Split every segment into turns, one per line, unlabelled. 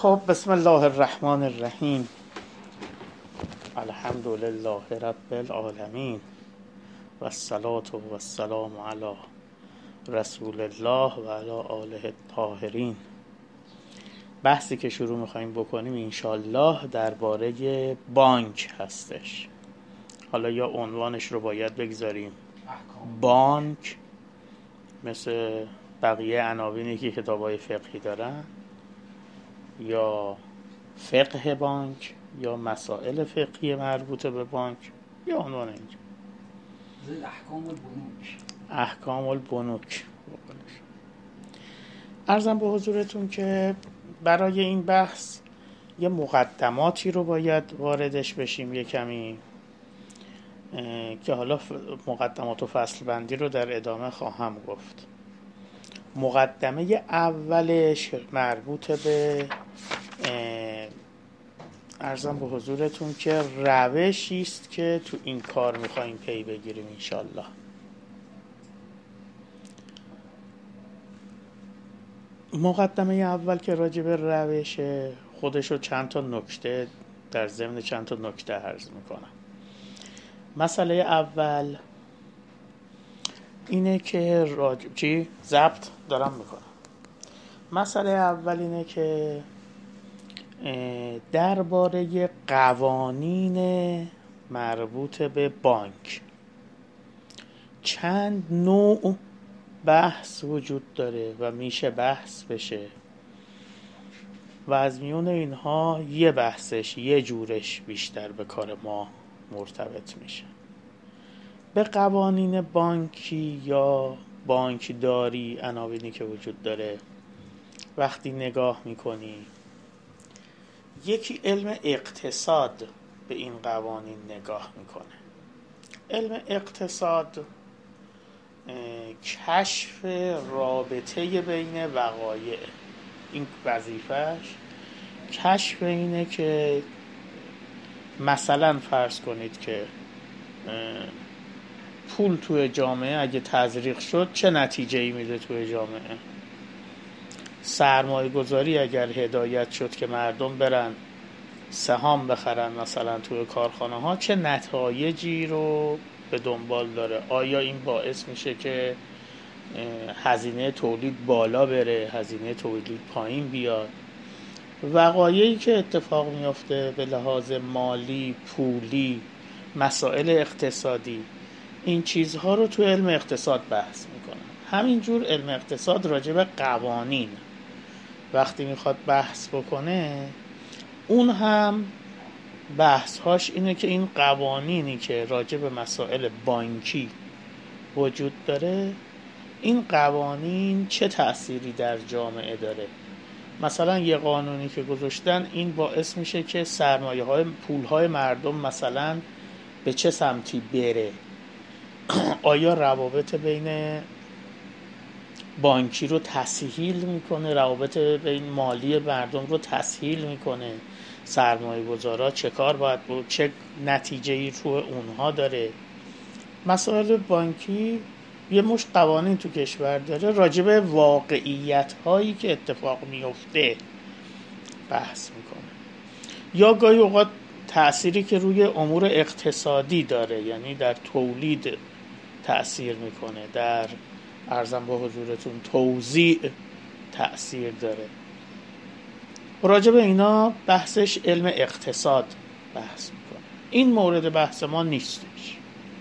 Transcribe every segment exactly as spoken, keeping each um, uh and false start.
خب بسم الله الرحمن الرحیم. الحمد لله رب العالمین و الصلاة و السلام علی رسول الله و علی آله الطاهرین. بحثی که شروع می‌خوایم بکنیم انشالله درباره بانک هستش. حالا یا عنوانش رو باید بگذاریم بانک، مثل بقیه عناوینی که کتاب‌های فقهی دارن، یا فقه بانک، یا مسائل فقهی مربوطه به بانک، یا عنوان اینجا
احکام البنوک.
احکام البنوک. عرضم به حضورتون که برای این بحث یه مقدماتی رو باید واردش بشیم یه کمی، که حالا مقدمات و فصل بندی رو در ادامه خواهم گفت. مقدمه اولش مربوط به عرضم به حضورتون که روشی است که تو این کار میخواییم پی بگیریم انشالله. مقدمه اول که راجع به روش خودشو چند تا نکته در ضمن چند تا نکته عرض میکنم. مسئله اول اینه که راجع چی ضبط دارم میکنم. مسئله اول اینه که درباره قوانین مربوط به بانک چند نوع بحث وجود داره و میشه بحث بشه و از میون اینها یه بحثش یه جورش بیشتر به کار ما مرتبط میشه. به قوانین بانکی یا بانکداری عناوینی که وجود داره وقتی نگاه میکنی، یکی علم اقتصاد به این قوانین نگاه میکنه. علم اقتصاد کشف رابطه بین وقایع، این وظیفه‌اش کشف اینه که مثلا فرض کنید که پول توی جامعه اگه تزریق شد چه نتیجه‌ای میده توی جامعه. سرمایه گذاری اگر هدایت شد که مردم برن سهام بخرن مثلا توی کارخانه ها چه نتایجی رو به دنبال داره. آیا این باعث میشه که هزینه تولید بالا بره، هزینه تولید پایین بیاد؟ وقایعی که اتفاق میفته به لحاظ مالی، پولی، مسائل اقتصادی، این چیزها رو تو علم اقتصاد بحث میکنن. همینجور علم اقتصاد راجع به قوانین وقتی میخواد بحث بکنه، اون هم بحثهاش اینه که این قوانینی که راجع به مسائل بانکی وجود داره، این قوانین چه تأثیری در جامعه داره. مثلا یه قانونی که گذاشتن این باعث میشه که سرمایه های پول های مردم مثلا به چه سمتی بره. آیا روابط بین بانکی رو تسهیل میکنه، روابط بین مالی مردم رو تسهیل میکنه، سرمایه گذارا چه کار باید بود، چه نتیجه‌ای رو اونها داره. مسائل بانکی یه مش قوانین تو کشور داره راجع به واقعیت هایی که اتفاق میفته بحث میکنه، یا گاهی اوقات تأثیری که روی امور اقتصادی داره، یعنی در تولید تأثیر میکنه، در عرضم به حضورتون توزیع تأثیر داره. راجع به اینا بحثش علم اقتصاد بحث میکنه. این مورد بحث ما نیستش.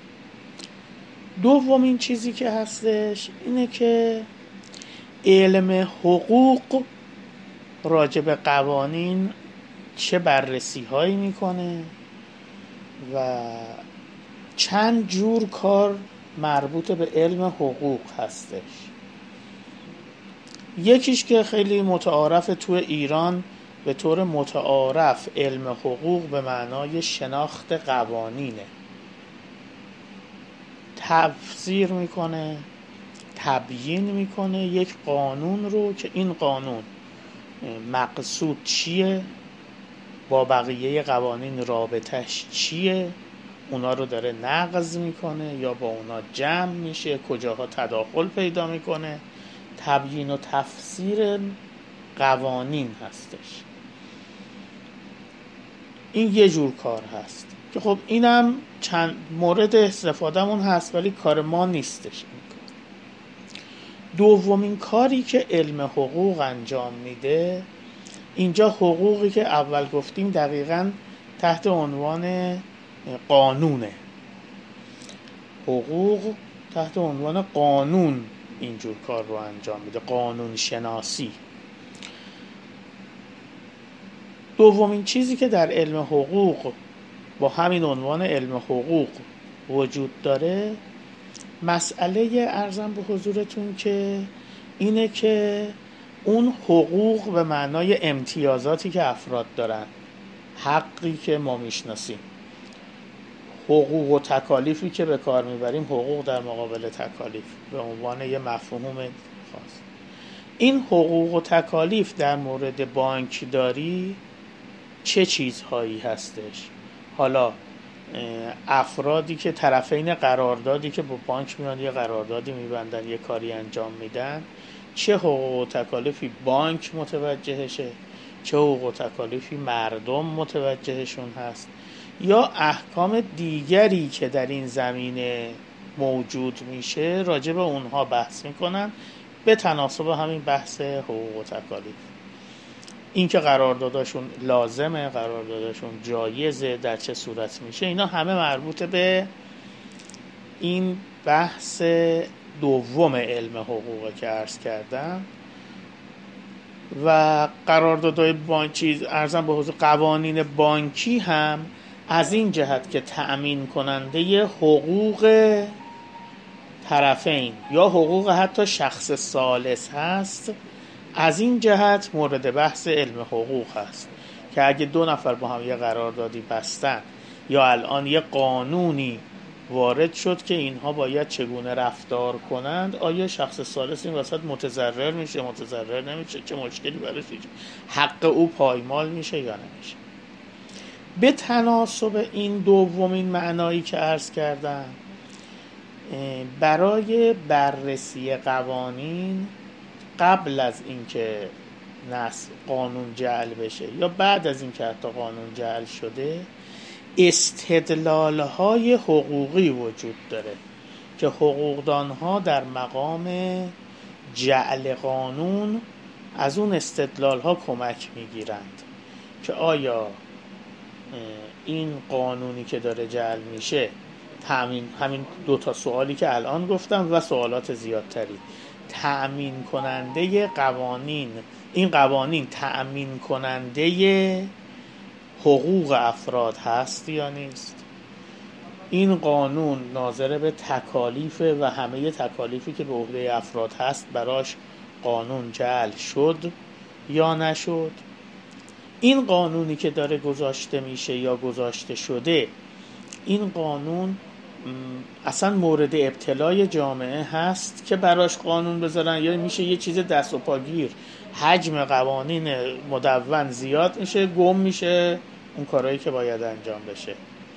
دومین چیزی که هستش اینه که علم حقوق راجع به قوانین چه بررسی هایی میکنه و چند جور کار مربوط به علم حقوق هستش. یکیش که خیلی متعارف تو ایران به طور متعارف علم حقوق به معنای شناخت قوانینه. تفسیر میکنه، تبیین میکنه یک قانون رو که این قانون مقصود چیه، با بقیه قوانین رابطش چیه، اونا رو داره نقض میکنه یا با اونا جمع میشه، کجاها تداخل پیدا میکنه. تبیین و تفسیر قوانین هستش. این یه جور کار هست که خب اینم چند مورد استفادهمون هست ولی کار ما نیستش این کار. دومین کاری که علم حقوق انجام میده، اینجا حقوقی که اول گفتیم دقیقاً تحت عنوان قانونه، حقوق تحت عنوان قانون اینجور کار رو انجام میده، قانون شناسی. دومین چیزی که در علم حقوق با همین عنوان علم حقوق وجود داره، مسئله ارزم به حضورتون که اینه که اون حقوق به معنای امتیازاتی که افراد دارن، حقی که ما میشناسیم، حقوق و تکالیفی که به کار میبریم، حقوق در مقابل تکالیف به عنوان یه مفهوم خاص. این حقوق و تکالیف در مورد بانکداری چه چیزهایی هستش؟ حالا افرادی که طرفین قراردادی که با بانک میان یه قراردادی میبندن، یه کاری انجام میدن، چه حقوق و تکالیفی بانک متوجهشه، چه حقوق و تکالیفی مردم متوجهشون هست، یا احکام دیگری که در این زمینه موجود میشه راجع به اونها بحث میکنن به تناسب همین بحث حقوق و تکالیف. این که قرارداداشون لازمه، قرارداداشون جایزه، در چه صورت میشه، اینا همه مربوط به این بحث دوم علم حقوق که عرض کردم. و قراردادهای بانکی، ارزم به حضور قوانین بانکی هم از این جهت که تأمین کننده حقوق طرفین یا حقوق حتی شخص ثالث هست، از این جهت مورد بحث علم حقوق هست که اگه دو نفر با هم یه قراردادی بستن یا الان یه قانونی وارد شد که اینها باید چگونه رفتار کنند، آیا شخص ثالث این وسط متضرر میشه، متضرر نمیشه، چه مشکلی براش ایجاد، حق او پایمال میشه یا نمیشه. به تناسب این دومین معنایی که عرض کردم، برای بررسی قوانین قبل از اینکه نص قانون جعل بشه یا بعد از اینکه حتی قانون جعل شده، استدلال‌های حقوقی وجود داره که حقوقدان‌ها در مقام جعل قانون از اون استدلال‌ها کمک می‌گیرند که آیا این قانونی که داره جعل میشه، تأمین، همین دو تا سوالی که الان گفتم و سوالات زیادتری، تأمین کننده قوانین، این قوانین تأمین کننده حقوق افراد هست یا نیست، این قانون ناظر به تکالیف و همه تکالیفی که به عهده افراد هست براش قانون جعل شد یا نشد، این قانونی که داره گذاشته میشه یا گذاشته شده، این قانون اصلا مورد ابتلای جامعه هست که براش قانون بذارن یا میشه یه چیز دست و پاگیر، حجم قوانین مدون زیاد میشه، گم میشه اون کارهایی که باید انجام بشه.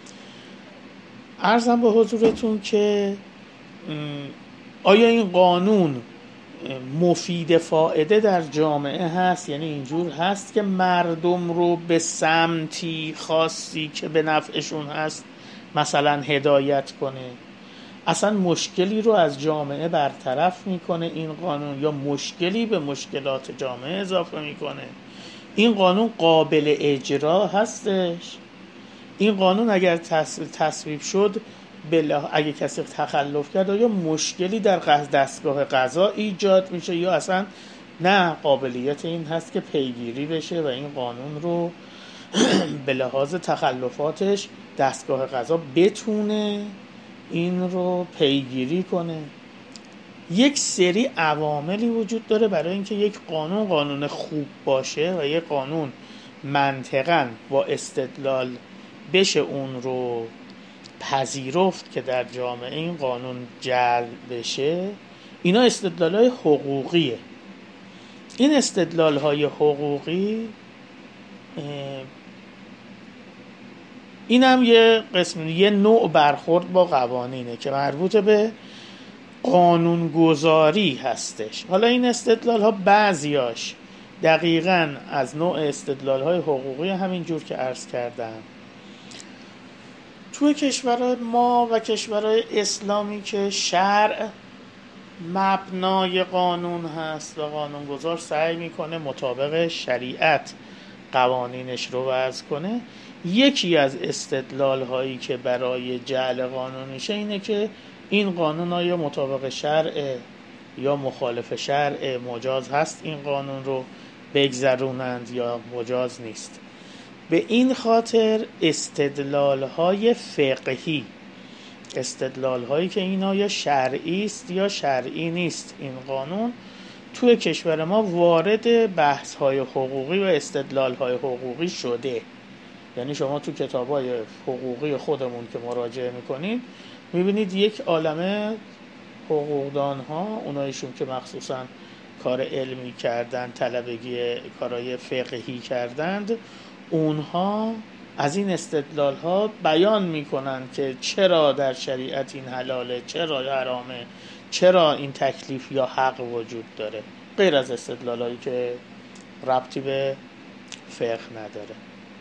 عرضم به حضورتون که آیا این قانون مفید فائده در جامعه هست، یعنی اینجور هست که مردم رو به سمتی خاصی که به نفعشون هست مثلا هدایت کنه، اصلا مشکلی رو از جامعه برطرف میکنه این قانون یا مشکلی به مشکلات جامعه اضافه میکنه، این قانون قابل اجرا هستش، این قانون اگر تصویب شد بلا اگه کسی تخلف کرد یا مشکلی در دستگاه قضا ایجاد میشه یا اصلا نه قابلیت این هست که پیگیری بشه و این قانون رو به لحاظ تخلفاتش دستگاه قضا بتونه این رو پیگیری کنه. یک سری عواملی وجود داره برای اینکه یک قانون قانون خوب باشه و یک قانون منطقاً با استدلال بشه اون رو پذیرفت که در جامعه این قانون جعل بشه. اینا استدلال‌های حقوقیه. این استدلال‌های حقوقی این هم یه قسم، یه نوع برخورد با قوانینه که مربوط به قانونگذاری هستش. حالا این استدلال ها بعضیاش دقیقاً از نوع استدلال‌های حقوقی همین جور که عرض کردم. توی کشورهای ما و کشورهای اسلامی که شرع مبنای قانون هست و قانونگذار سعی میکنه مطابق شریعت قوانینش رو وضع کنه، یکی از استدلال هایی که برای جعل قانونیشه اینه که این قانون آیا مطابق شرع یا مخالف شرع، مجاز هست این قانون رو بگذرونند یا مجاز نیست. به این خاطر استدلال های فقهی، استدلال هایی که اینا یا شرعی است یا شرعی نیست این قانون، توی کشور ما وارد بحث های حقوقی و استدلال های حقوقی شده. یعنی شما تو کتاب های حقوقی خودمون که مراجعه میکنید میبینید یک عالمه حقوقدان ها، اونایشون که مخصوصا کار علمی کردن، طلبگی کارهای فقهی کردند، اونها از این استدلال ها بیان میکنن که چرا در شریعت این حلاله، چرا حرامه، چرا این تکلیف یا حق وجود داره، غیر از استدلال هایی که ربطی به فقه نداره.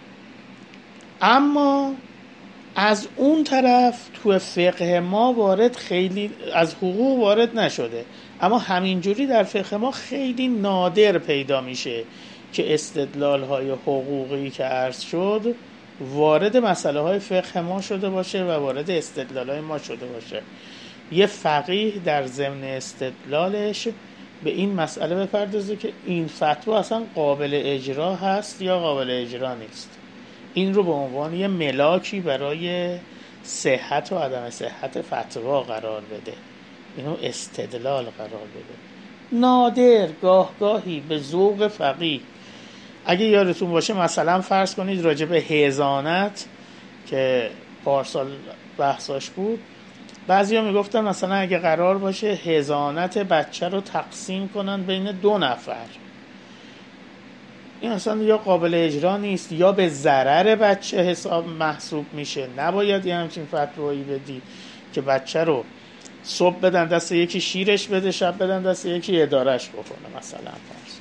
اما از اون طرف تو فقه ما وارد خیلی از حقوق وارد نشده، اما همینجوری در فقه ما خیلی نادر پیدا میشه که استدلال های حقوقی که عرض شد وارد مسئله های فقه ما شده باشه و وارد استدلال های ما شده باشه. یه فقیه در ضمن استدلالش به این مسئله بپردازه که این فتوا اصلا قابل اجرا هست یا قابل اجرا نیست، این رو به عنوان یه ملاکی برای صحت و عدم صحت فتوا قرار بده، اینو استدلال قرار بده. نادر گاه گاهی به ذوق فقیه، اگه یادتون باشه مثلا فرض کنید راجع به حضانت که پارسال بحثاش بود، بعضیا میگفتن مثلا اگه قرار باشه حضانت بچه رو تقسیم کنن بین دو نفر، این اصلا یا قابل اجرا نیست یا به ضرر بچه حساب محسوب میشه. نباید یه همچین فتوایی بدی که بچه رو صبح بدن دست یکی شیرش بده، شب بدن دست یکی ادارش بکنه مثلا فرض.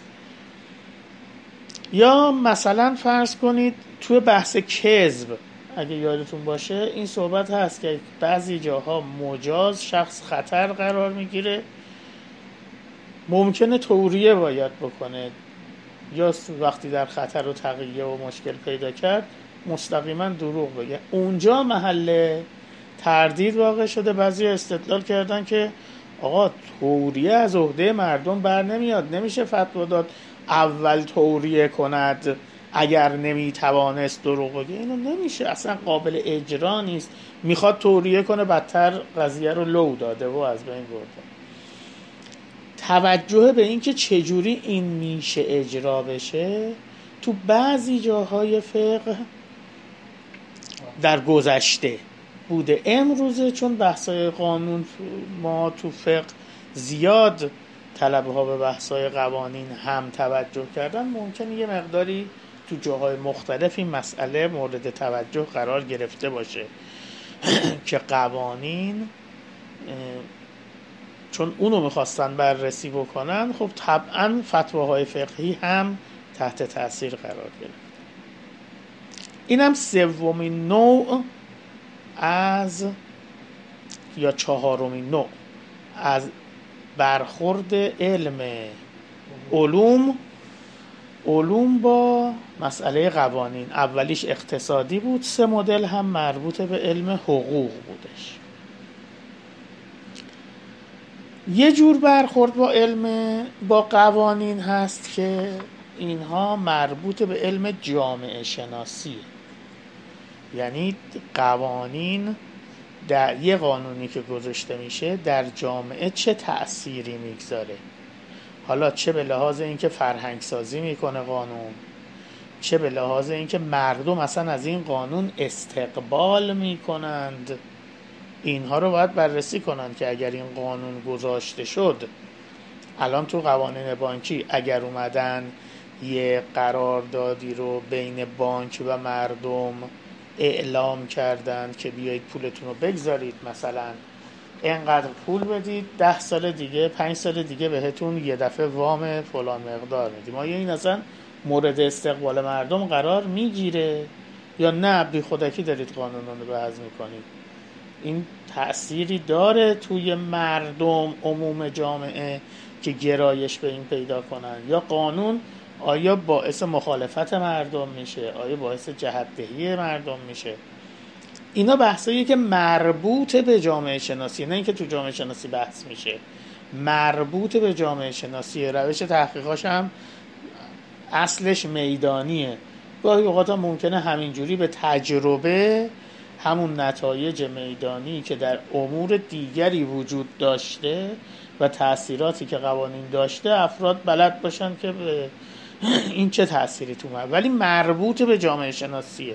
یا مثلا فرض کنید توی بحث کذب اگه یادتون باشه این صحبت هست که بعضی جاها مجاز شخص خطر قرار میگیره، ممکنه توریه باید بکنه، یا وقتی در خطر و تقیه و مشکل پیدا کرد مستقیما دروغ بگه. اونجا محل تردید واقع شده، بعضی استدلال کردن که آقا توریه از عهده مردم بر نمیاد، نمیشه فتوا داد اول توریه کند اگر نمیتوانست دروغ بگه، اینو نمیشه، اصلا قابل اجرا نیست، میخواد توریه کنه بدتر قضیه رو لو داده و از بین برده. توجه به این که چجوری این میشه اجرا بشه تو بعضی جاهای فقه در گذشته بوده. امروزه چون بحثای قانون ما تو فقه زیاد طلبه ها به بحثای قوانین هم توجه کردن، ممکنه یه مقداری تو جاهای مختلف این مسئله مورد توجه قرار گرفته باشه که قوانین چون اونو میخواستن بررسی بکنن، خب طبعا فتواهای فقهی هم تحت تاثیر قرار گرفت. این هم سومین نوع از یا چهارمین نوع از برخورد علم علوم علوم با مسئله قوانین. اولیش اقتصادی بود، سه مدل هم مربوط به علم حقوق بودش. یه جور برخورد با علم با قوانین هست که اینها مربوط به علم جامعه شناسی، یعنی قوانین در یه قانونی که گذاشته میشه در جامعه چه تأثیری میگذاره، حالا چه به لحاظ اینکه فرهنگ سازی میکنه قانون، چه به لحاظ اینکه مردم اصلا از این قانون استقبال میکنند، اینها رو باید بررسی کنند که اگر این قانون گذاشته شد، الان تو قوانین بانکی اگر اومدن یه قراردادی رو بین بانک و مردم اعلام کردند که بیایید پولتون رو بگذارید مثلا اینقدر پول بدید، ده سال دیگه پنج سال دیگه بهتون یه دفعه وام فلان مقدار میدیم. آیا این اصلا مورد استقبال مردم قرار میگیره یا نه بی خودکی دارید قانون رو وضع میکنید؟ این تأثیری داره توی مردم عموم جامعه که گرایش به این پیدا کنن، یا قانون آیا باعث مخالفت مردم میشه، آیا باعث جهت‌دهی مردم میشه؟ اینا بحثایی که مربوط به جامعه شناسی، نه اینکه تو جامعه شناسی بحث میشه، مربوط به جامعه شناسی. روش تحقیقاش هم اصلش میدانیه. گاهی اوقات هم ممکنه همینجوری به تجربه همون نتایج میدانی که در امور دیگری وجود داشته و تأثیراتی که قوانین داشته افراد بلد باشن که به این چه تأثیری تو ما، ولی مربوط به جامعه شناسیه.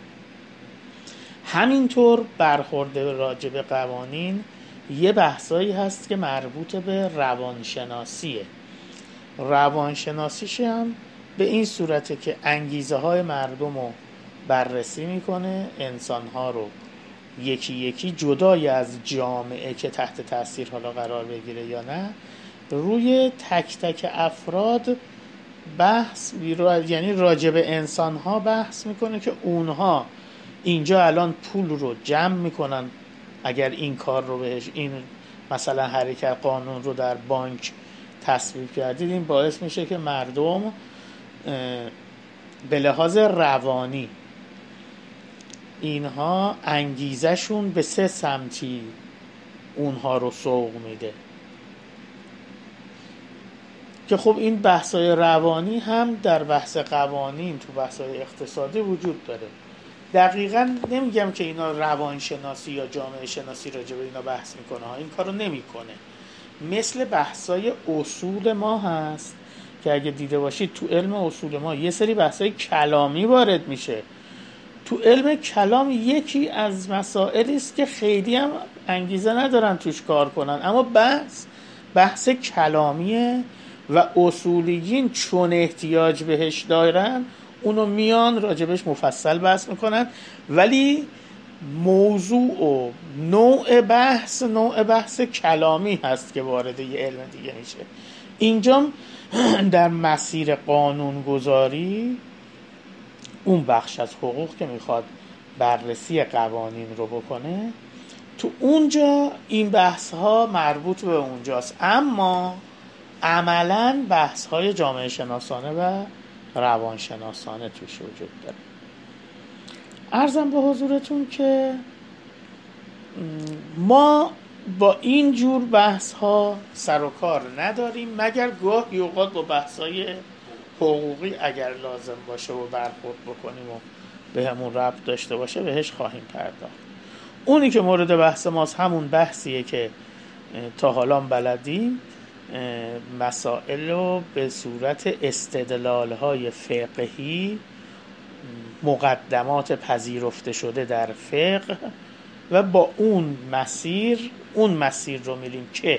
همینطور برخورد راجع به قوانین یه بحثایی هست که مربوط به روانشناسیه. روانشناسیش هم به این صورته که انگیزه های مردم رو بررسی میکنه، انسان ها رو یکی یکی جدای از جامعه که تحت تاثیر حالا قرار بگیره یا نه، روی تک تک افراد بحث، یعنی راجع به انسان ها بحث میکنه که اونها اینجا الان پول رو جمع میکنن، اگر این کار رو بهش، این مثلا حرکت قانون رو در بانک تصویب کردید، این باعث میشه که مردم به لحاظ روانی اینها انگیزشون به سه سمتی اونها رو سوق میده. که خب این بحثای روانی هم در بحث قوانین تو بحثای اقتصادی وجود داره. دقیقاً نمیگم که اینا روانشناسی یا جامعه شناسی راجع به اینا بحث میکنه ها، این کارو نمیکنه. مثل بحثای اصول ما هست که اگه دیده باشید تو علم اصول ما یه سری بحثای کلامی وارد میشه. تو علم کلام یکی از مسائلی است که خیلی هم انگیزه ندارن توش کار کنن، اما بحث بحث کلامیه و اصولیین چون احتیاج بهش دارن اونو میان راجبش مفصل بحث میکنن، ولی موضوع و نوع بحث نوع بحث کلامی هست که وارد یه علم دیگه میشه. اینجا در مسیر قانونگذاری اون بخش از حقوق که میخواد بررسی قوانین رو بکنه، تو اونجا این بحث ها مربوط به اونجاست، اما عملاً بحث های جامعه شناسانه و روانشناسانه توش وجود داره. عرضم به حضورتون که ما با این جور بحث ها سر و کار نداریم، مگر گاهی اوقات با بحث های حقوقی اگر لازم باشه و برخورد بکنیم و به همون ربط داشته باشه بهش خواهیم پرداخت. اونی که مورد بحث ماست همون بحثیه که تا حالا بلدیم، مسائل رو به صورت استدلال‌های فقهی، مقدمات پذیرفته شده در فقه و با اون مسیر اون مسیر رو میریم که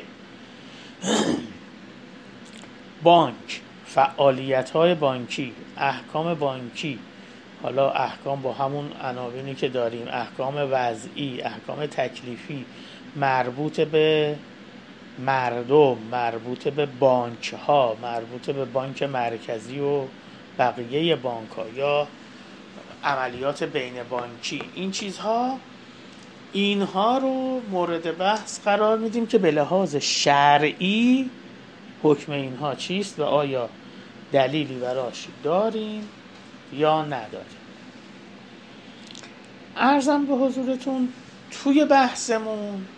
بانک، فعالیت‌های بانکی، احکام بانکی، حالا احکام با همون عناوینی که داریم، احکام وضعی، احکام تکلیفی، مربوط به مردم، مربوط به بانک ها، مربوط به بانک مرکزی و بقیه بانک ها یا عملیات بین بانکی، این چیزها، اینها رو مورد بحث قرار میدیم که به لحاظ شرعی حکم اینها چیست و آیا دلیلی براش داریم یا نداریم. عرضم به حضورتون توی بحثمون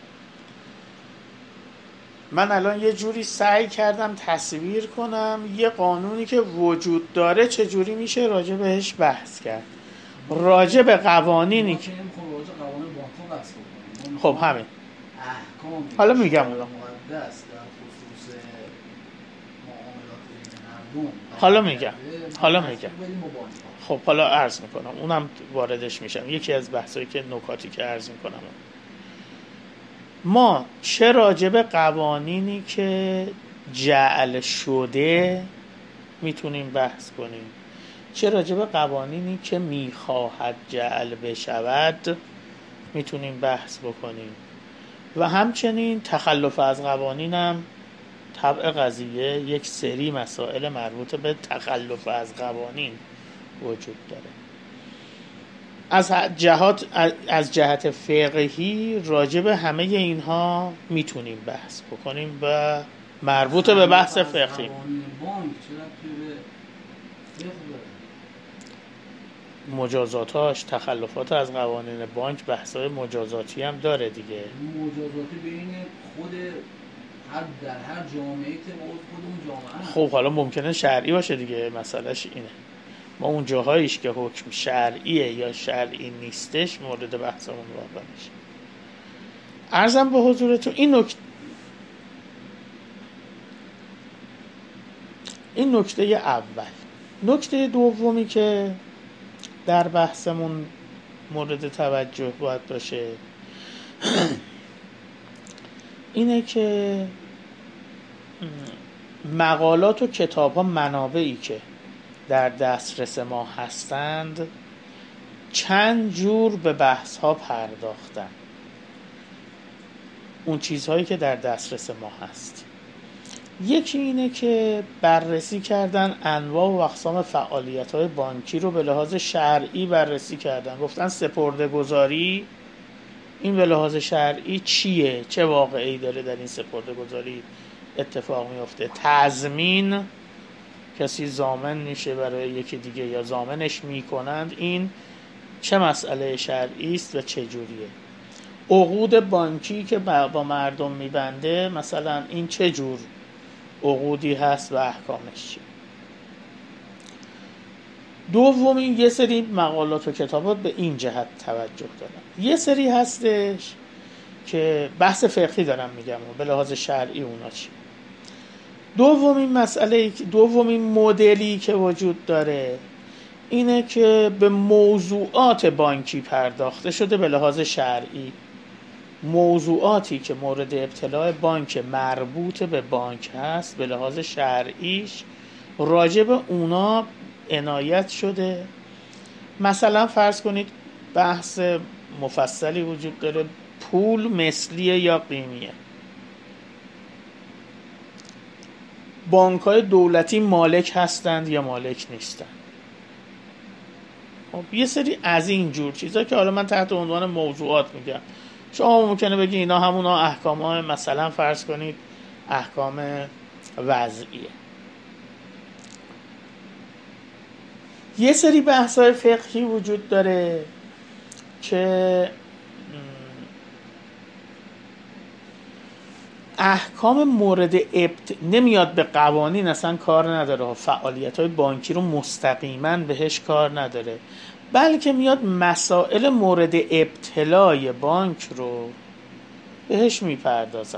من الان یه جوری سعی کردم تصویر کنم یه قانونی که وجود داره چجوری میشه راجع بهش بحث کرد. راجع به قوانینی که خب همین حالا میگم اونا حالا میگم حالا میگم خب حالا عرض میکنم اونم واردش میشم. یکی از بحثایی که نکاتی که عرض میکنم، ما چه راجع به قوانینی که جعل شده میتونیم بحث کنیم، چه راجع به قوانینی که میخواهد جعل بشود میتونیم بحث بکنیم، و همچنین تخلف از قوانین هم طبع قضیه یک سری مسائل مربوط به تخلف از قوانین وجود داره. از جهات از جهت فقهی راجع به همه اینها میتونیم بحث بکنیم و مربوط به بحث فقهی. مجازاتاش، تخلفات از قوانین بانک، بحث‌های مجازاتی هم داره دیگه.
مجازاتی بین خود هر در هر جامعه‌ای که خود اون جامعه.
خب حالا ممکنه شرعی باشه دیگه، مسئلهش اینه. ما اون جاهاییش که حکم شرعیه یا شرعی نیستش مورد بحثمون واقع میشه. عرضم به حضورتون این نکته این نکته اول. نکته دومی که در بحثمون مورد توجه باید باشه اینه که مقالات و کتاب ها، منابعی که در دسترس ما هستند چند جور به بحث ها پرداختن. اون چیزهایی که در دسترس ما هست، یکی اینه که بررسی کردن انواع و اقسام فعالیت های بانکی رو به لحاظ شرعی بررسی کردن. گفتن سپرده‌گذاری این به لحاظ شرعی چیه، چه واقعی داره در این سپرده‌گذاری اتفاق میفته. تضمین، کسی ضامن میشه برای یکی دیگه یا ضامنش میکنند، این چه مسئله شرعی است و چه جوریه. عقود بانکی که با مردم میبنده، مثلا این چه جور عقودی هست و احکامش چیه. دومین، یه سری مقالات و کتابات به این جهت توجه دارن. یه سری هستش که بحث فقهی دارم میگم و به لحاظ شرعی اونا چی. دومین مسئله، دومین مدلی که وجود داره اینه که به موضوعات بانکی پرداخته شده به لحاظ شرعی. موضوعاتی که مورد ابتلاع بانک مربوط به بانک هست به لحاظ شرعیش راجع به اونا عنایت شده. مثلا فرض کنید بحث مفصلی وجود داره، پول مثلیه یا قیمیه. بانک‌های دولتی مالک هستند یا مالک نیستند. خب یه سری از این جور چیزا که حالا من تحت عنوان موضوعات میگم. شما ممکنه بگی اینا همونا احکام‌های، مثلا فرض کنید احکام وضعیه. یه سری بحث‌های فقهی وجود داره که احکام مورد ابت نمیاد به قوانین، اصلا کار نداره، فعالیت‌های بانکی رو مستقیما بهش کار نداره، بلکه میاد مسائل مورد ابتلای بانک رو بهش میپردازن.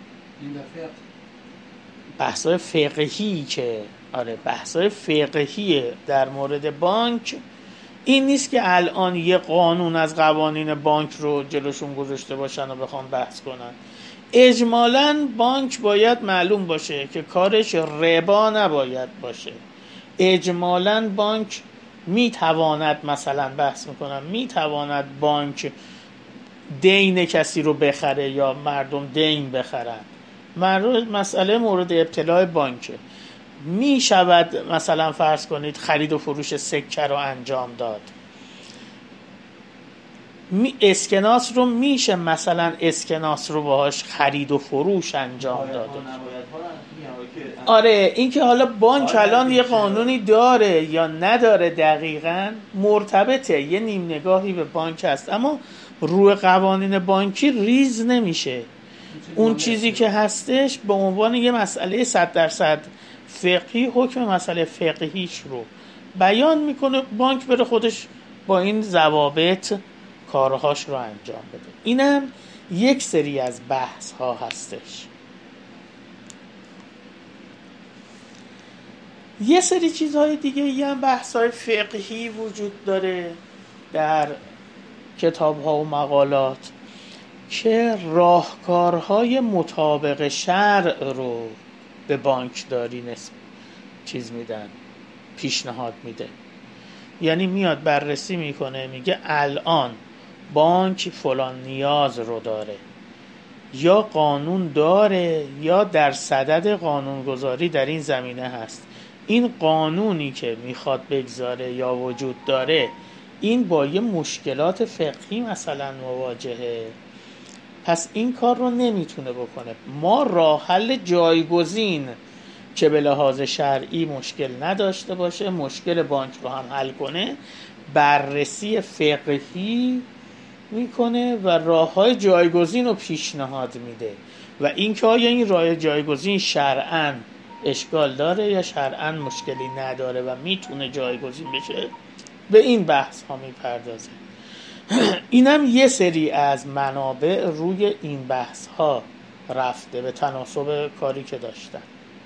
بحث‌های فقهی که آره بحث‌های فقهی در مورد بانک این نیست که الان یه قانون از قوانین بانک رو جلوشون گذاشته باشن و بخوان بحث کنن. اجمالاً بانک باید معلوم باشه که کارش ربا نباید باشه. اجمالاً بانک میتواند، مثلا بحث میکنم، میتواند بانک دین کسی رو بخره یا مردم دین بخرن. مسئله مورد ابتلاع بانکه. میشود مثلا فرض کنید خرید و فروش سکه رو انجام داد. می اسکناس رو میشه مثلا اسکناس رو باهاش خرید و فروش انجام داده. آره این که حالا بانک الان یه قانونی داره یا نداره دقیقاً مرتبطه، یه نیم نگاهی به بانک هست، اما روی قوانین بانکی ریز نمیشه. اون چیزی که هستش به عنوان یه مسئله صد درصد فقهی حکم مسئله فقهیش رو بیان میکنه، بانک بره خودش با این ضوابط کارهاش رو انجام بده. اینم یک سری از بحث ها هستش. یه سری چیزهای دیگه ای هم بحث های فقهی وجود داره در کتاب ها و مقالات که راهکارهای مطابق شرع رو به بانکداری نسبت چیز میدن، پیشنهاد میده. یعنی میاد بررسی میکنه، میگه الان بانک فلان نیاز رو داره، یا قانون داره یا در صدد قانونگذاری در این زمینه هست. این قانونی که میخواد بگذاره یا وجود داره این با یه مشکلات فقهی مثلا مواجهه، پس این کار رو نمیتونه بکنه. ما راه حل جایگزین که به لحاظ شرعی مشکل نداشته باشه، مشکل بانک رو هم حل کنه، بررسی فقهی میکنه و راههای جایگزین رو پیشنهاد میده و اینکه آیا این راه جایگزین شرعاً اشکال داره یا شرعاً مشکلی نداره و میتونه جایگزین بشه، به این بحث ها میپردازه. اینم یه سری از منابع روی این بحث ها رفته به تناسب کاری که داشتن.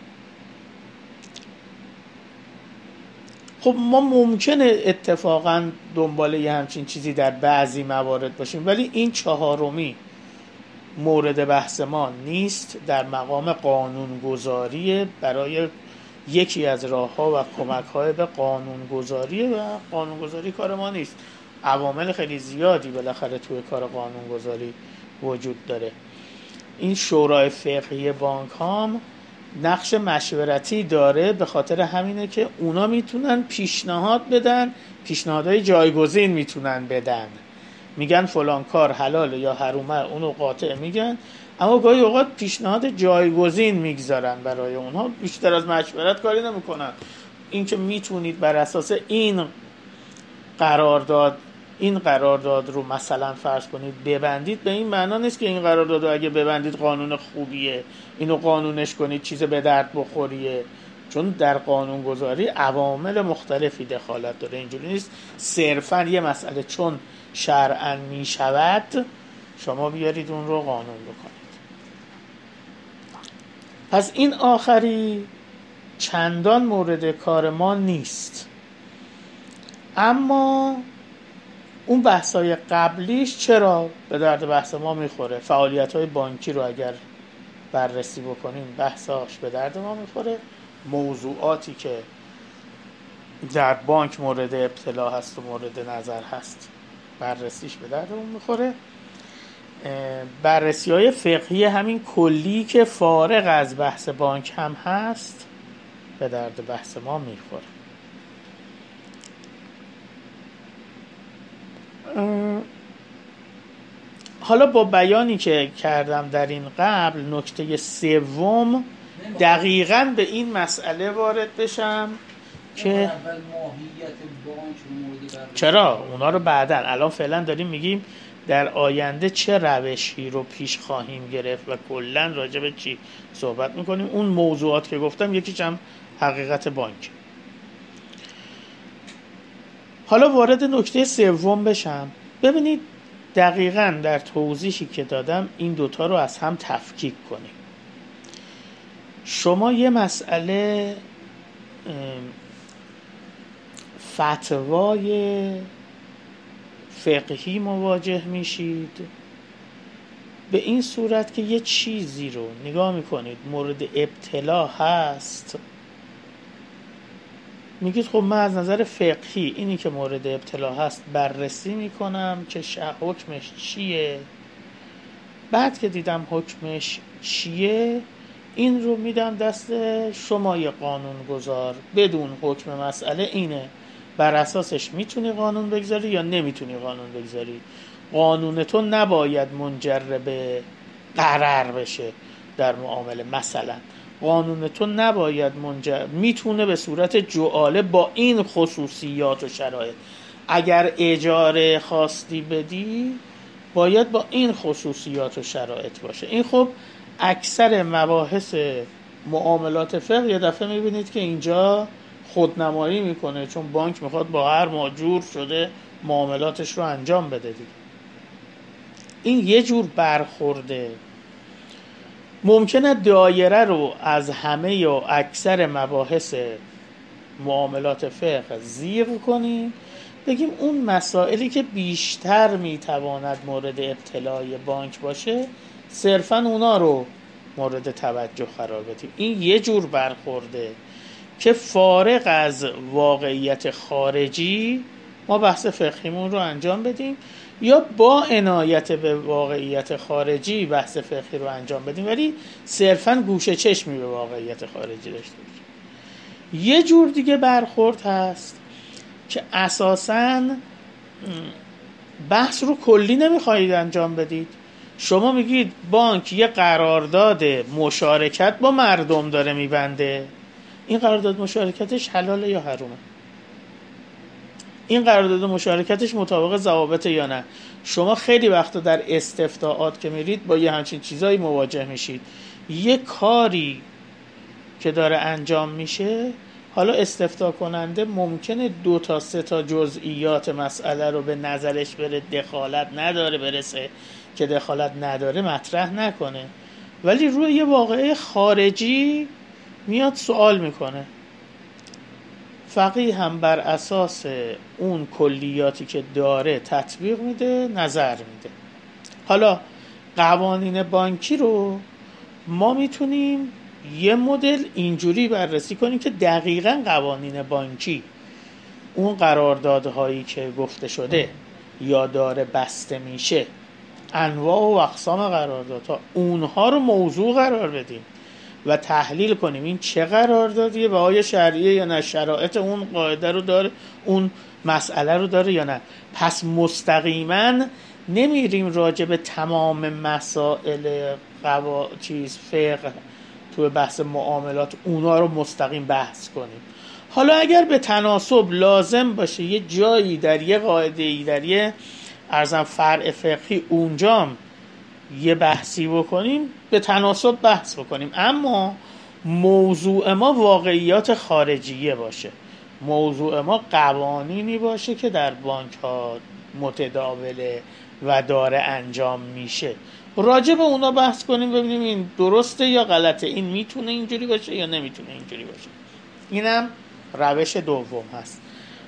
خب ما ممکنه اتفاقا دنبال یه همچین چیزی در بعضی موارد باشیم، ولی این چهارمی مورد بحث ما نیست، در مقام قانونگذاری برای یکی از راه‌ها و کمک‌های به قانونگذاری و قانونگذاری کار ما نیست. عوامل خیلی زیادی بالاخره توی کار قانونگذاری وجود داره. این شورای فقهی بانک هم نقش مشورتی داره، به خاطر همینه که اونا میتونن پیشنهاد بدن، پیشنهادهای جایگزین میتونن بدن، میگن فلان کار حلاله یا حرومه، اونو قاطع میگن، اما گاهی اوقات پیشنهاد جایگزین میگذارن برای اونها، بیشتر از مشورت کاری نمیکنن. این که میتونید بر اساس این قرارداد این قرارداد رو مثلا فرض کنید ببندید، به این معنا نیست که این قرارداد رو اگه ببندید قانون خوبیه، اینو قانونش کنید چیز به درد بخوریه، چون در قانونگذاری عوامل مختلفی دخالت داره. اینجوری نیست صرفا یه مسئله چون شرعاً میشود شما بیارید اون رو قانون بکنید. پس این آخری چندان مورد کار ما نیست، اما اون بحثای قبلیش چرا به درد بحث ما میخوره. فعالیت‌های بانکی رو اگر بررسی بکنیم بحثاش به درد ما میخوره، موضوعاتی که در بانک مورد ابتلا هست و مورد نظر هست بررسیش به دردمون میخوره. بررسی‌های فقهی همین کلی که فارغ از بحث بانک هم هست به درد بحث ما میخوره. حالا با بیانی که کردم در این قبل، نکته سوم دقیقاً به این مسئله وارد بشم که
اول ماهیت بانک مورد
چرا اونا رو بعداً، الان فعلا داریم میگیم در آینده چه روشی رو پیش خواهیم گرفت و کلاً راجع به چی صحبت میکنیم. اون موضوعات که گفتم یکیش هم حقیقت بانک. حالا وارد نکته سوم بشم. ببینید دقیقاً در توضیحی که دادم این دوتا رو از هم تفکیک کنیم. شما یه مسئله فتوای فقهی مواجه میشید به این صورت که یه چیزی رو نگاه میکنید مورد ابتلا هست، میگید خب من از نظر فقهی اینی که مورد ابتلا هست بررسی میکنم که حکمش چیه، بعد که دیدم حکمش چیه این رو میدم دست شمای قانونگذار بدون حکم مسئله اینه، بر اساسش میتونی قانون بگذاری یا نمیتونی قانون بگذاری. قانون تو نباید منجر به ضرر بشه در معامله، مثلا قانون تو نباید منجر، میتونه به صورت جعاله با این خصوصیات و شرایط، اگر اجاره خواستی بدی باید با این خصوصیات و شرایط باشه. این خب اکثر مباحث معاملات فقه یه دفعه میبینید که اینجا خودنمایی میکنه، چون بانک میخواد با هر ماجور شده معاملاتش رو انجام بده دیگه. این یه جور برخورده. ممکنه دایره رو از همه یا اکثر مباحث معاملات فقه زیر کنیم، بگیم اون مسائلی که بیشتر میتواند مورد ابتلای بانک باشه صرفاً اونا رو مورد توجه قرار بدیم. این یه جور برخورده که فارغ از واقعیت خارجی ما بحث فقهیمون رو انجام بدیم یا با عنایت به واقعیت خارجی بحث فقهی رو انجام بدیم، ولی صرفاً گوشه چشمی به واقعیت خارجی داشته باشیم. یه جور دیگه برخورد هست که اساساً بحث رو کلی نمیخواهید انجام بدید. شما میگید بانک یه قرارداد مشارکت با مردم داره میبنده، این قرارداد مشارکتش حلاله یا حرومه؟ این قرارداد مشارکتش مطابق ضوابط یا نه؟ شما خیلی وقتا در استفتاءات که میرید با یه همچین چیزایی مواجه میشید. یه کاری که داره انجام میشه، حالا استفتاء کننده ممکنه دو تا سه تا جزئیات مسئله رو به نظرش بره دخالت نداره برسه که دخالت نداره مطرح نکنه، ولی روی یه واقعه خارجی میاد سوال میکنه. فقیه هم بر اساس اون کلیاتی که داره تطبیق میده، نظر میده. حالا قوانین بانکی رو ما میتونیم یه مدل اینجوری بررسی کنیم که دقیقاً قوانین بانکی اون قراردادهایی که گفته شده یا داره بسته میشه، انواع و اقسام قراردادها، اونها رو موضوع قرار بدیم و تحلیل کنیم این چه قراردادیه و آیا شرعیه یا نه، شرایط اون قاعده رو داره، اون مسئله رو داره یا نه. پس مستقیما نمیریم راجع به تمام مسائل قوا... چیز فقه تو بحث معاملات اونا رو مستقیم بحث کنیم. حالا اگر به تناسب لازم باشه یه جایی در یه قاعده‌ای در یه ارزم فرع فقهی اونجام یه بحثی بکنیم، به تناسب بحث بکنیم، اما موضوع ما واقعیات خارجیه باشه، موضوع ما قوانینی باشه که در بانک ها متداوله و داره انجام میشه. راجع به اونا بحث کنیم ببینیم این درسته یا غلطه، این میتونه اینجوری باشه یا نمیتونه اینجوری باشه. اینم روش دوم هست.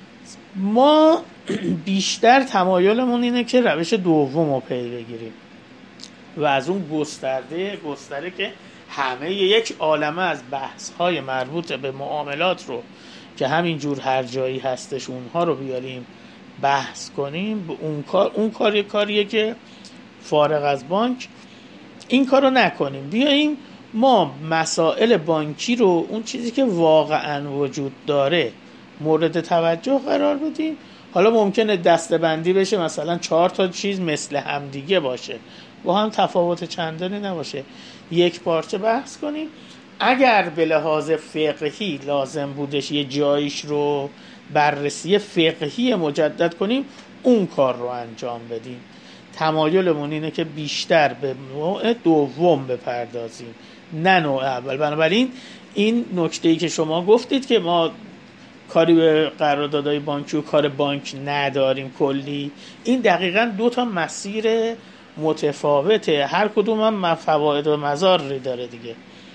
ما بیشتر تمایلمون اینه که روش دوم رو پی بگیریم و از اون گسترده گستره که همه یک عالمه از بحث‌های مربوط به معاملات رو که همین جور هر جایی هستش اونها رو بیاریم بحث کنیم. اون کار اون کاری کاریه که فارغ از بانک این کارو نکنیم. بیاییم ما مسائل بانکی رو، اون چیزی که واقعا وجود داره، مورد توجه قرار بدیم. حالا ممکنه دسته‌بندی بشه، مثلا چهار تا چیز مثل هم دیگه باشه، با هم تفاوت چندانی نباشه، یک پارچه بحث کنیم. اگر به لحاظ فقهی لازم بودش یه جایش رو بررسی فقهی مجدد کنیم، اون کار رو انجام بدیم. تمایلمون اینه که بیشتر به نوع دوم بپردازیم نه نوع اول. بنابراین این نکته‌ای که شما گفتید که ما کاری به قراردادهای بانکی و کار بانک نداریم کلی، این دقیقاً دو تا مسیر متفاوته، هر کدوم هم فواید و مضاری داره دیگه.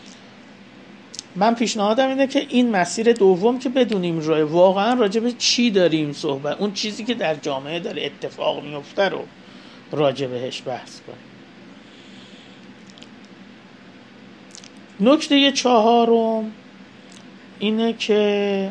من پیشنهادم اینه که این مسیر دوم که بدونیم روی واقعا راجع به چی داریم صحبت، اون چیزی که در جامعه داره اتفاق میفته رو راجع بهش بحث کنیم. نکته چهارم اینه که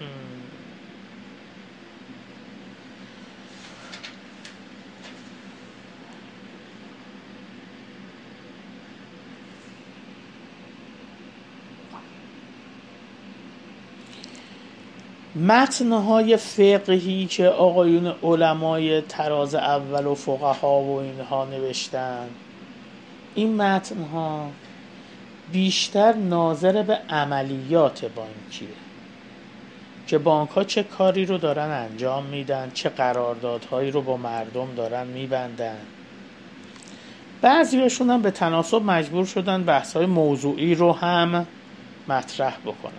متن‌های فقهی که آقایون علمای طراز اول و فقها و اینها نوشتن، این متن‌ها بیشتر ناظر به عملیات بانکیه که بانک‌ها چه کاری رو دارن انجام میدن، چه قراردادهایی رو با مردم دارن میبندن. بعضیاشون هم به تناسب مجبور شدن بحث‌های موضوعی رو هم مطرح بکنن.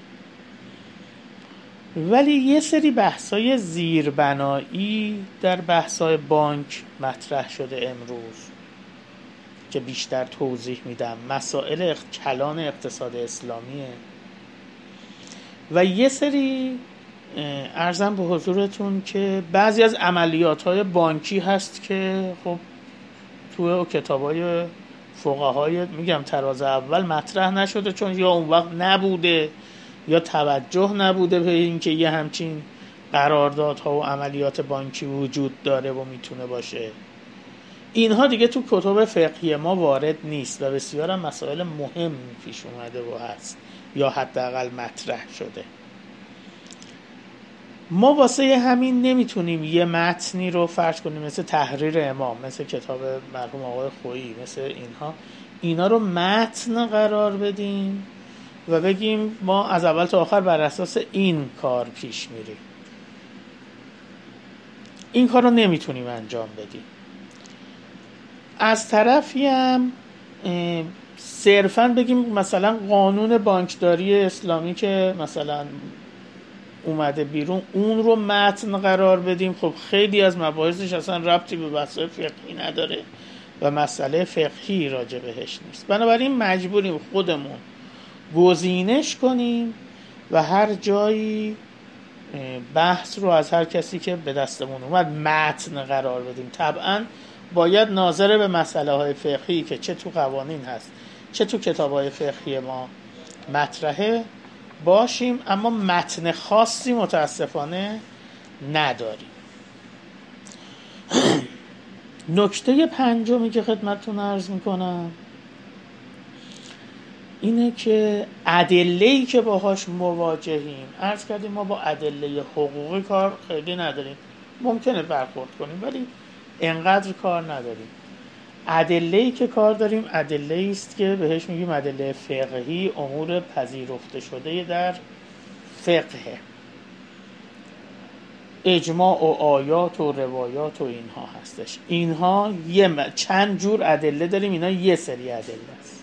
ولی یه سری بحث‌های زیربنایی در بحث‌های بانک مطرح شده امروز که بیشتر توضیح میدم. مسائل کلان اقتصاد اسلامیه و یه سری عرضم به حضورتون که بعضی از عملیات‌های بانکی هست که خب تو کتاب‌های فقهای میگم طراز اول مطرح نشده، چون یا اون وقت نبوده یا توجه نبوده به اینکه یه همچین قراردادها و عملیات بانکی وجود داره و میتونه باشه. اینها دیگه تو کتب فقهی ما وارد نیست و بسیار هم مسائل مهم پیش اومده و هست یا حداقل مطرح شده. ما واسه همین نمیتونیم یه متنی رو فرض کنیم مثل تحریر امام، مثل کتاب مرحوم آقای خویی، مثل اینها اینا رو متن قرار بدیم و بگیم ما از اول تا آخر بر اساس این کار پیش میریم. این کار رو نمیتونیم انجام بدیم. از طرفی هم صرفاً بگیم مثلا قانون بانکداری اسلامی که مثلا اومده بیرون اون رو متن قرار بدیم، خب خیلی از مباحثش اصلا ربطی به مسائل فقهی نداره و مسئله فقهی راجع بهش نیست. بنابراین مجبوریم خودمون گزینش کنیم و هر جایی بحث رو از هر کسی که به دستمون اومد متن قرار بدیم. طبعاً باید ناظر به مسئله های فقهی که چه تو قوانین هست چه تو کتاب های فقهی ما مطرحه باشیم، اما متن خاصی متاسفانه نداریم. نکته پنجمی که خدمتتون عرض میکنم اینه که ادله‌ای که باهاش مواجهیم، عرض کردیم ما با ادله حقوقی کار خیلی نداریم، ممکنه برخورد کنیم ولی انقدر کار نداریم. ادله‌ای که کار داریم ادله‌ای است که بهش میگیم ادله فقهی، امور پذیرفته شده در فقه، اجماع و آیات و روایات و اینها هستش. اینها یه م... چند جور ادله داریم، اینا یه سری ادله است.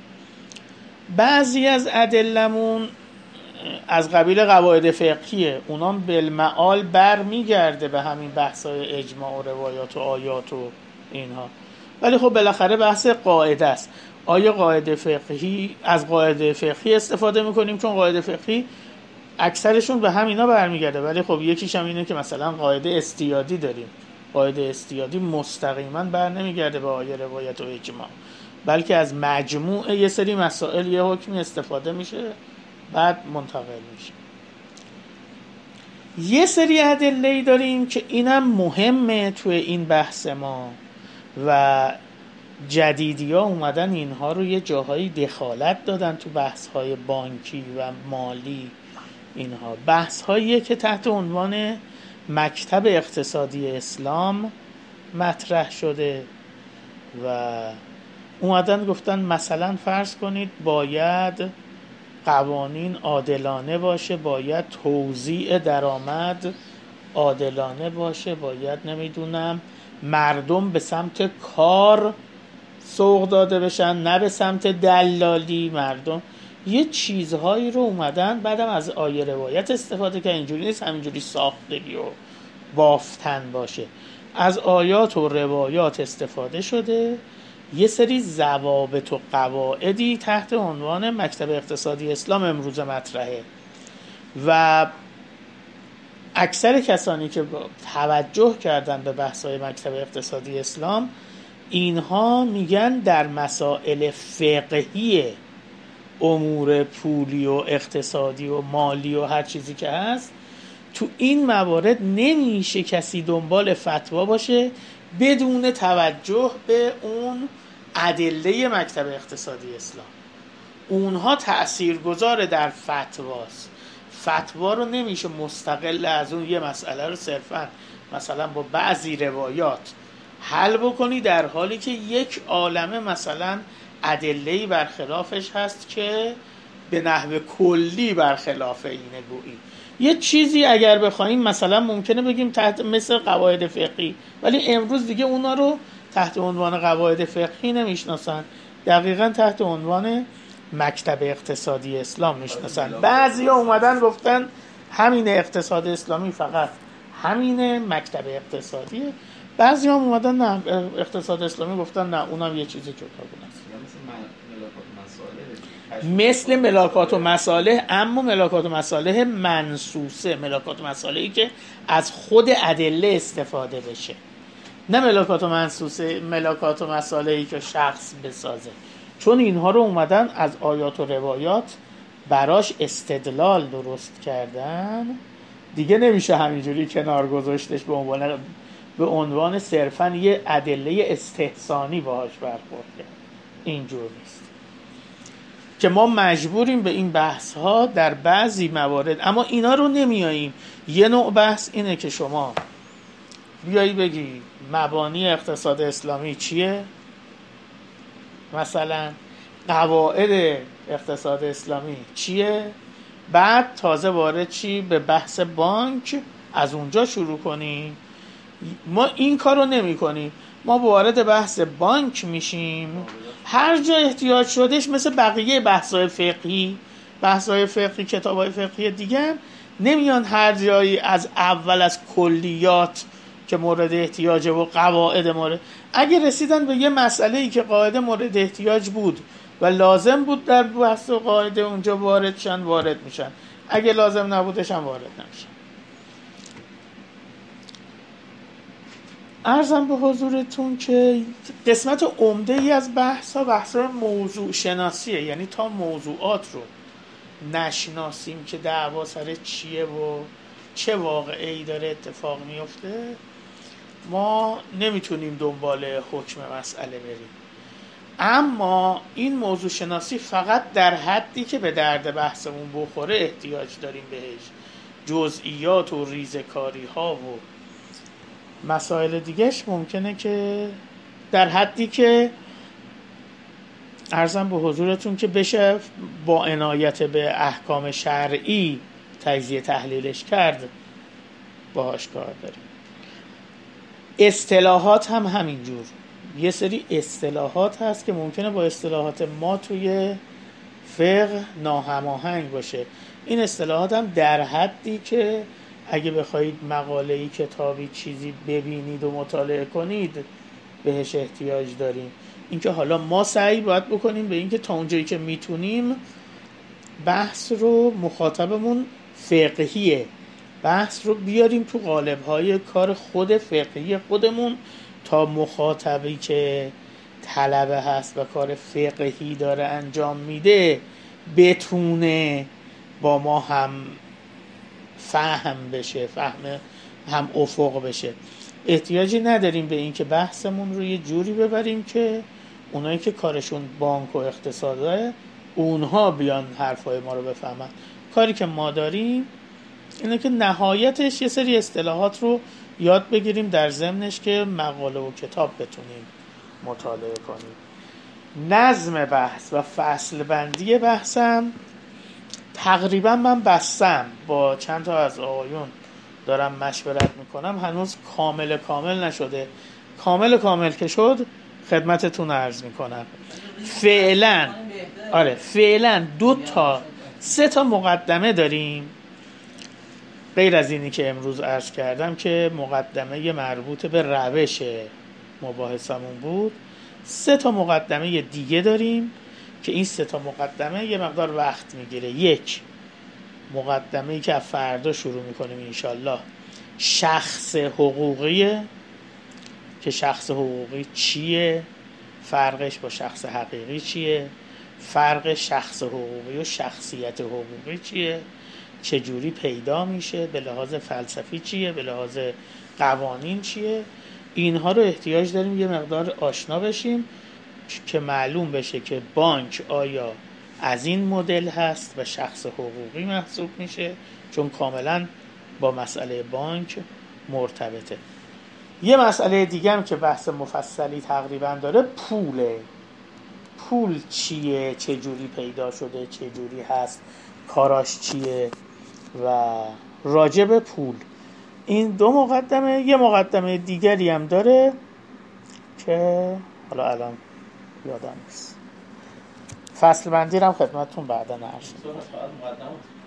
بعضی از ادلمون از قبیل قواعد فقهیه، اونام بالمعال بر میگرده به همین بحث‌های اجماع و روایات و آیات و اینها، ولی خب بالاخره بحث قاعده است. آیا قاعده فقهی از قاعده فقهی استفاده میکنیم چون قاعده فقهی اکثرشون به همینا برمیگرده، ولی خب یکیش هم اینه که مثلا قاعده استیادی داریم. قاعده استیادی مستقیما بر نمیگرده به آیه روایت و اجماع، بلکه از مجموع یه سری مسائل یه حکمی استفاده میشه بعد منتقل میشه. یه سری ادله‌ای داریم که اینم مهمه توی این بحث ما و جدیدی‌ها اومدن اینها رو یه جاهایی دخالت دادن تو بحث‌های بانکی و مالی. اینها بحث‌هایی که تحت عنوان مکتب اقتصادی اسلام مطرح شده و اومدن گفتن مثلا فرض کنید باید قوانین عادلانه باشه، باید توزیع درآمد عادلانه باشه، باید نمیدونم مردم به سمت کار سوق داده بشن نه به سمت دلالی. مردم یه چیزهایی رو اومدن بعدم از آیه روایت استفاده که اینجوری نیست همینجوری ساختگی و بافتن باشه، از آیات و روایات استفاده شده، یه سری ضوابط و قواعدی تحت عنوان مکتب اقتصادی اسلام امروز مطرحه و اکثر کسانی که توجه کردن به بحث‌های مکتب اقتصادی اسلام اینها میگن در مسائل فقهی امور پولی و اقتصادی و مالی و هر چیزی که هست تو این موارد نمیشه کسی دنبال فتوا باشه بدون توجه به اون ادله مکتب اقتصادی اسلام. اونها تأثیرگذار در فتواست. فتوا رو نمیشه مستقل از اون یه مسئله رو صرفا مثلا با بعضی روایات حل بکنی در حالی که یک عالمه مثلا ادله‌ای برخلافش هست که به نحو کلی برخلاف اینه گویی. یه چیزی اگر بخوایم مثلا ممکنه بگیم تحت مثل قواعد فقهی، ولی امروز دیگه اونا رو تحت عنوان قواعد فقهی نمیشناسن، دقیقاً تحت عنوان مکتب اقتصادی اسلام میشناسن. بعضیا اومدن گفتن همین اقتصاد اسلامی فقط همین مکتب اقتصادیه، بعضیا هم اومدن نه اقتصاد اسلامی گفتن نه اونم یه چیزی جداگونه است، مثل ملاکات و مصالح، اما ملاکات و مصالح منصوصه، ملاکات و مصالحی که از خود ادله استفاده بشه، نه ملاکات و منصوصه ملاکات و مصالحی که شخص بسازه، چون اینها رو اومدن از آیات و روایات براش استدلال درست کردن دیگه نمیشه همینجوری کنار گذاشتش به عنوان به عنوان صرفاً یه ادله استحسانی باهاش برخورد کرد. اینجور نیست که ما مجبوریم به این بحث ها در بعضی موارد، اما اینا رو نمیاییم. یه نوع بحث اینه که شما بیایی بگی مبانی اقتصاد اسلامی چیه، مثلا قواعد اقتصاد اسلامی چیه، بعد تازه وارد چی به بحث بانک، از اونجا شروع کنیم. ما این کار رو نمی کنیم. ما وارد بحث بانک میشیم، هر جا احتیاج شدش، مثل بقیه بحث‌های فقهی بحث‌های فقهی کتاب‌های فقهی دیگه نمیان هر جایی از اول از کلیات که مورد احتیاجه و قواعد مورد، اگه رسیدن به یه مسئله‌ای که قاعده مورد احتیاج بود و لازم بود در بحث و قاعده اونجا وارد شن وارد میشن، اگه لازم نبودش هم وارد نمیشن. عرضم به حضورتون که قسمت عمده ای از بحث ها بحث موضوع شناسیه، یعنی تا موضوعات رو نشناسیم که دعوا سر چیه و چه واقعی داره اتفاق میفته، ما نمیتونیم دنبال حکم مسئله بریم. اما این موضوع شناسی فقط در حدی که به درد بحثمون بخوره احتیاج داریم بهش. جزئیات و ریزکاری ها و مسائل دیگهش ممکنه که در حدی که عرضم به حضورتون که بشه با عنایت به احکام شرعی تجزیه تحلیلش کرد باهاش کار داریم. اصطلاحات هم همینجور، یه سری اصطلاحات هست که ممکنه با اصطلاحات ما توی فقه ناهماهنگ باشه. این اصطلاحات هم در حدی که اگه بخواید مقاله‌ای کتابی چیزی ببینید و مطالعه کنید بهش احتیاج داریم. اینکه حالا ما سعی باید بکنیم به اینکه تا اونجایی که میتونیم بحث رو، مخاطبمون فقهیه، بحث رو بیاریم تو قالب‌های کار خود فقهی خودمون تا مخاطبی که طلبه هست و کار فقهی داره انجام میده بتونه با ما هم فهم بشه، فهم هم افق بشه. احتیاجی نداریم به این که بحثمون رو یه جوری ببریم که اونایی که کارشون بانک و اقتصاده اونها بیان حرفای ما رو بفهمن. کاری که ما داریم اینه که نهایتش یه سری اصطلاحات رو یاد بگیریم در ضمنش که مقاله و کتاب بتونیم مطالعه کنیم. نظم بحث و فصل بندی بحثم تقریبا من بستم، با چند تا از آقایون دارم مشورت میکنم، هنوز کامل کامل نشده. کامل کامل که شد خدمتتون عرض میکنم. فعلا آره فعلا دو تا سه تا مقدمه داریم غیر از اینی که امروز عرض کردم که مقدمه مربوط به روش مباحثمون بود. سه تا مقدمه دیگه داریم که این سه تا مقدمه یه مقدار وقت میگیره. یک، مقدمه‌ای که از فردا شروع میکنیم انشالله، شخص حقوقیه که شخص حقوقی چیه، فرقش با شخص حقیقی چیه، فرق شخص حقوقی و شخصیت حقوقی چیه، چجوری پیدا میشه، به لحاظ فلسفی چیه، به لحاظ قوانین چیه. اینها رو احتیاج داریم یه مقدار آشنا بشیم که معلوم بشه که بانک آیا از این مدل هست و شخص حقوقی محسوب میشه، چون کاملا با مسئله بانک مرتبطه. یه مسئله دیگه هم که بحث مفصلی تقریبا داره پوله. پول چیه، چه جوری پیدا شده، چه جوری هست، کاراش چیه و راجب پول. این دو مقدمه. یه مقدمه دیگری هم داره که حالا الان یادم نیست. فصل بندی رو هم خدمتتون بعدا عرض می‌کنم.